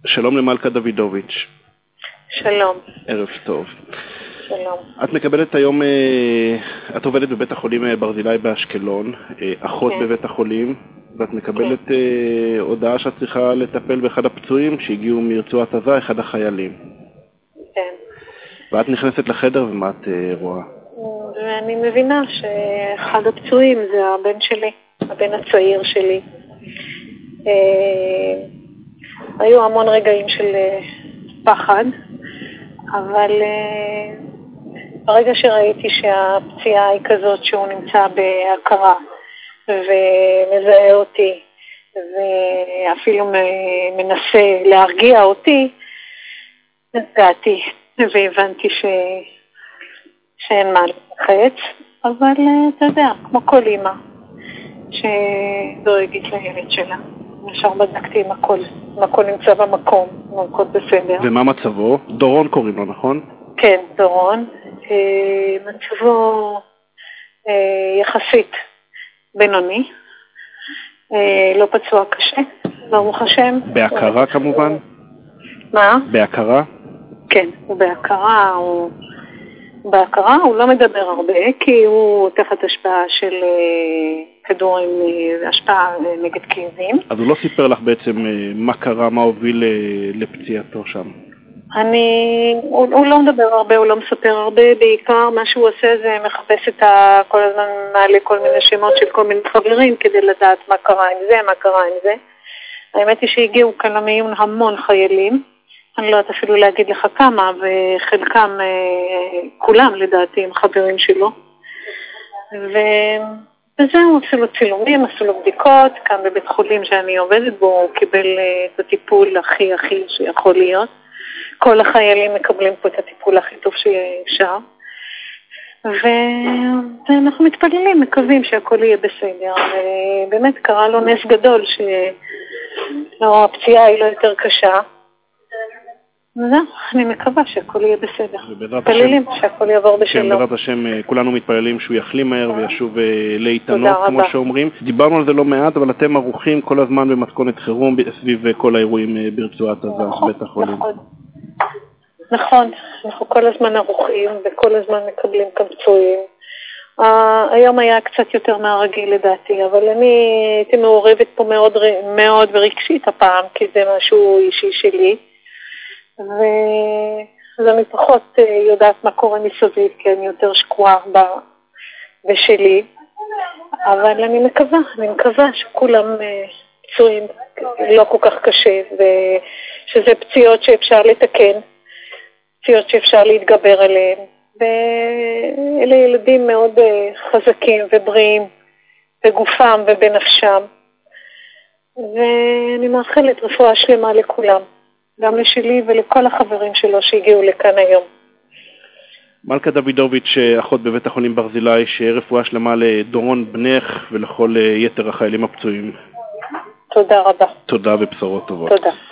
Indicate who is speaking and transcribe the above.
Speaker 1: שלום למלכה דוידוביץ'.
Speaker 2: שלום.
Speaker 1: ערב טוב.
Speaker 2: שלום.
Speaker 1: את מקבלת היום, את עובדת בבית החולים ברזילי באשקלון, אחות בבית החולים, ואת מקבלת הודעה שאת צריכה לטפל באחד הפצועים שהגיעו מרצועת עזה, אחד החיילים.
Speaker 2: כן.
Speaker 1: ואת נכנסת לחדר ומה את רואה?
Speaker 2: ואני מבינה שאחד הפצועים זה הבן שלי, הבן הצעיר שלי. היו המון רגעים של פחד, אבל ברגע שראיתי שהפציעה היא כזאת שהוא נמצא בהכרה ומזהה אותי ואפילו מנסה להרגיע אותי, נתגעתי והבנתי שאין מה לחץ, אבל אתה יודע, כמו כל אמא שדואגת לילד שלה. ישר בדקתי אם הכל נמצא במקום, הכל בסדר.
Speaker 1: ומה מצבו? דורון קוראים לו, נכון?
Speaker 2: כן, דורון. מצבו יחסית בינוני, לא פצוע קשה, ברוך השם.
Speaker 1: בהכרה כמובן?
Speaker 2: מה?
Speaker 1: בהכרה?
Speaker 2: כן, הוא בהכרה, בהכרה הוא לא מדבר הרבה, כי הוא תחת השפעה של כדורים, השפעה נגד כאבים.
Speaker 1: אז הוא לא סיפר לך בעצם מה קרה, מה הוביל לפציעתו שם?
Speaker 2: הוא לא מדבר הרבה, הוא לא מספר הרבה, בעיקר מה שהוא עושה זה מחפש כל הזמן מעלה כל מיני שמות של כל מיני חברים כדי לדעת מה קרה עם זה, מה קרה עם זה. האמת היא שהגיעו כאן למיון המון חיילים, אני לא יודעת אפילו להגיד לך כמה, וחלקם, כולם לדעתי, הם חברים שלו. וזהו, עשו לו צילומים, עשו לו בדיקות, כאן בבית חולים שאני עובדת בו, הוא קיבל את הטיפול הכי שיכול להיות. כל החיילים מקבלים פה את הטיפול הכי טוב שאפשר. ואנחנו מתפללים, מקווים שהכל יהיה בסדר. ובאמת קרה לו נס גדול שהפציעה היא לא יותר קשה. אני מקווה שהכל יהיה בסדר. מתפללים שהכל יעבור בשלום.
Speaker 1: כן, בעזרת השם, כולנו מתפללים שהוא יחלים מהר וישוב לאיתנות, כמו שאומרים. דיברנו על זה לא מעט, אבל אתם ערוכים כל הזמן במתכונת חירום סביב כל האירועים ברצועת עזה, בית החולים.
Speaker 2: נכון, אנחנו כל הזמן ערוכים וכל הזמן מקבלים כאן פצועים. היום היה קצת יותר מהרגיל לדעתי, אבל אני הייתי מעורבת פה מאוד ורגשית הפעם, כי זה משהו אישי שלי. אז אני פחות יודעת מה קורה מסביב, כי אני יותר שקועה בשלי. אבל אני מקווה שכולם פצועים לא כל כך קשה, ושזה פציעות שאפשר לתקן. פציעות שאפשר להתגבר עליהן, ואלה ילדים מאוד חזקים ובריאים בגופם ובנפשם, ואני מאחלת רפואה שלמה לכולם, גם לשלי ולכל החברים שלו שהגיעו לכאן היום.
Speaker 1: מלכה דוידוביץ', אחות בבית החולים ברזילי, שרפואה שלמה לדורון בנך ולכל יתר החיילים הפצועים.
Speaker 2: תודה רבה.
Speaker 1: תודה ובשורות טובות.
Speaker 2: תודה.